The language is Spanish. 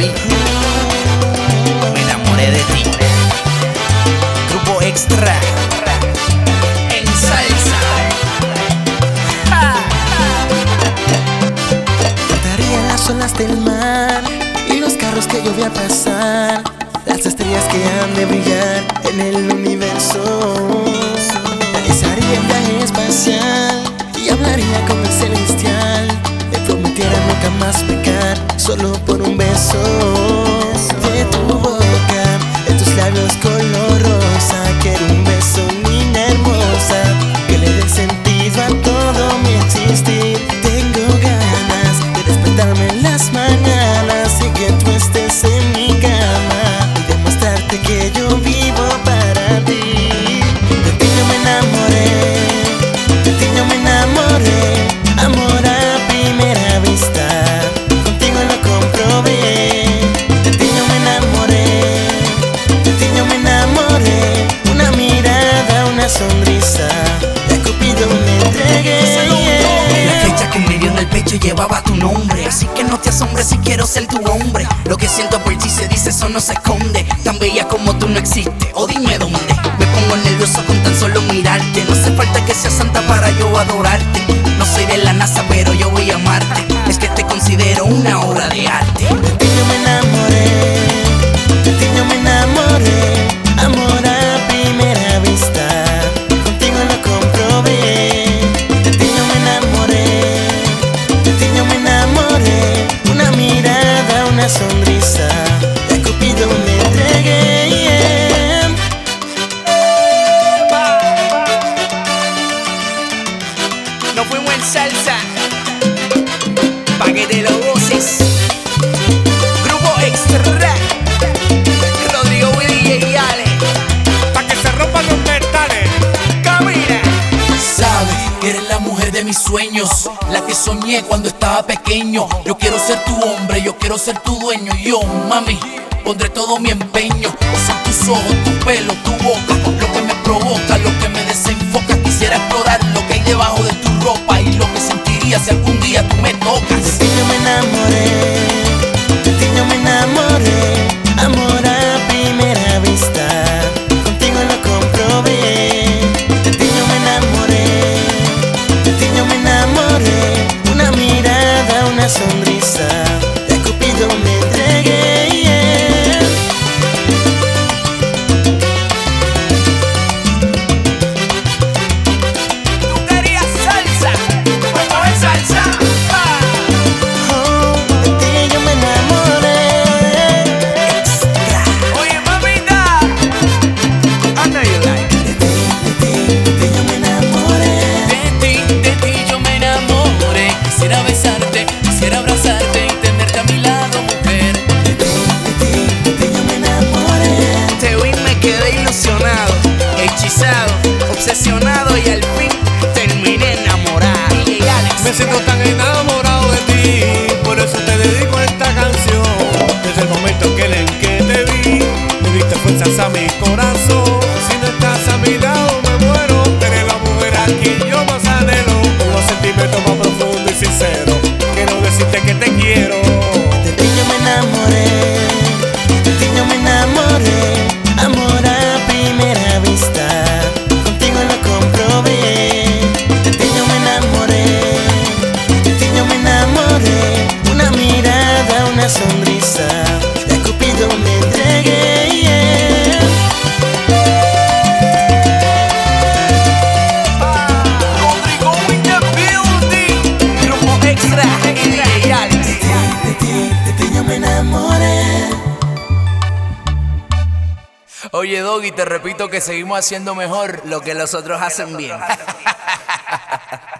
mami. Me enamoré de ti. Grupo Extra en salsa. Cantaría las olas del mar y los carros que yo voy a pasar, las estrellas que han de brillar en el universo. Realizaría el viaje espacial y hablaría con el celestial. Me prometiera nunca más pecar, solo por un beso de tu boca, de tus labios color rosa. Quiero un beso, niña hermosa, que le dé sentido a todo mi existir. Tengo ganas de despertarme en las mañanas y que tú estés en mi cama y demostrarte que yo vivo para ti. De ti yo me enamoré, de ti yo me enamoré. Amor a primera vista, contigo lo comprobé. De ti yo me enamoré, de ti yo me enamoré. Una mirada, una sonrisa, y a Cupido me entregué. La flecha que me dio en el pecho llevaba tu nombre, así que no te asombres si quiero ser tu hombre. Lo que siento por ti se dice, eso no se esconde. Tan bella como tú no existe, o dime dónde. Me pongo nervioso con tan solo mirarte. No hace falta que seas santa para yo adorarte. No soy de la NASA, pero yo voy a amarte. Es que te considero una obra de arte. De ti yo me enamoré, de ti yo me enamoré. Amor a primera vista, contigo lo comprobé. De ti yo me enamoré, de ti yo me enamoré. Una mirada, una sonrisa, y a Cupido me entregué. Nos fuimos en salsa, pa' que te lo goces. Grupo Extra, Rodrigo, Willy y Ale, Pa' que se rompan los metales. camina. Sabes que eres la mujer de mis sueños, la que soñé cuando estaba pequeño. Yo quiero ser tu hombre, yo quiero ser tu dueño. Yo, mami, pondré todo mi empeño. Son tus ojos, tu pelo, tu boca, lo que me provoca, lo que me desenfoca. Quisiera explorar lo que hay debajo de tu ropa y lo que sentiría si algún día tú me De tocas. ti yo me enamoré, de ti yo me enamoré. Amor a primera vista, contigo lo comprobé. De ti yo me enamoré, de ti yo me enamoré. Una mirada, una sonrisa, y a Cupido me entregué. Tú querías salsa, pues coge salsa. Oh, de ti yo me enamoré. Oye, mamita, I know you like it. De ti yo me enamoré. De ti yo me enamoré. Quisiera besarte, quisiera abrazarte y tenerte a mi lado, mujer. De ti yo me enamoré. Te vi y me quedé ilusionado, hechizado, obsesionado y al fin terminé enamorado. DJ Alex. Me siento tan enamorado de ti, por eso te dedico esta canción. Desde el momento en que te vi, me diste fuerzas a mi corazón. Si no estás a mi lado me muero. Eres la mujer a quien yo más anhelo. Con los sentimientos más profundos y sinceros, quiero decirte que te quiero. De ti yo me enamoré, de ti yo me enamoré. Amor a primera vista, contigo lo comprobé. De ti yo me enamoré, de ti yo me enamoré. Una mirada, una sonrisa, y a Cupido me entregué. Rodrigo in the building. Grupo Extra y DJ Alex. De ti yo me enamoré. Oye, Doggy, te repito que seguimos haciendo mejor lo que los otros hacen bien.